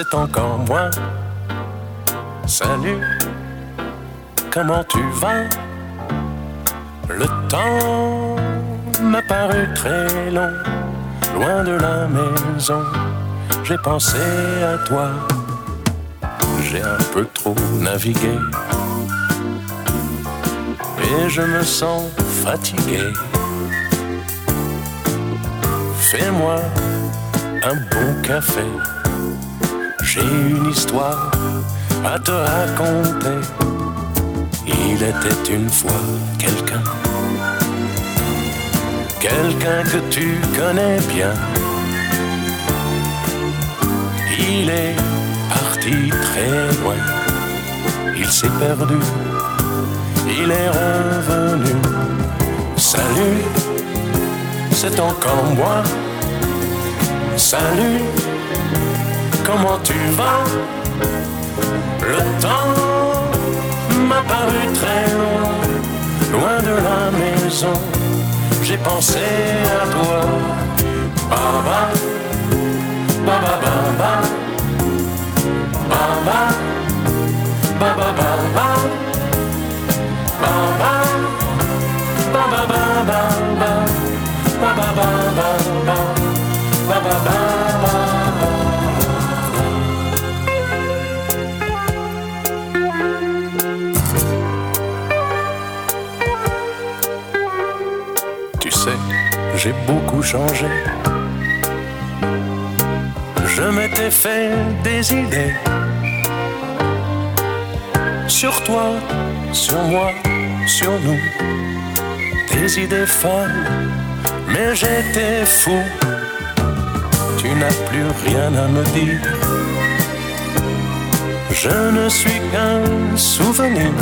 c'est encore moi. Salut, comment tu vas? Le temps m'a paru très long, loin de la maison, j'ai pensé à toi. J'ai un peu trop navigué et je me sens fatigué. Fais-moi un bon café, j'ai une histoire à te raconter. Il était une fois quelqu'un que tu connais bien. Il est parti très loin, il s'est perdu, il est revenu. Salut, c'est encore moi. Salut, comment tu vas? Le temps m'a paru très long, loin de la maison, j'ai pensé à toi. Baba, baba, baba, baba, baba, baba, baba, baba, baba, baba, baba. Tu sais, j'ai beaucoup changé. Je m'étais fait des idées sur toi, sur moi, sur nous. Des idées folles, mais j'étais fou. Tu n'as plus rien à me dire. Je ne suis qu'un souvenir.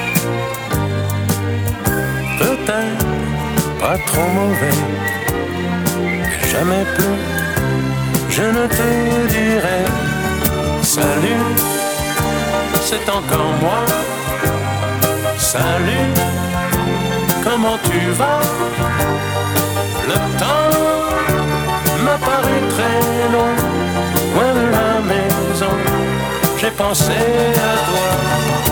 Peut-être pas trop mauvais. Et jamais plus je ne te dirai salut, c'est encore moi. Salut, comment tu vas? Le temps m'a paru très long, loin de la maison, j'ai pensé à toi.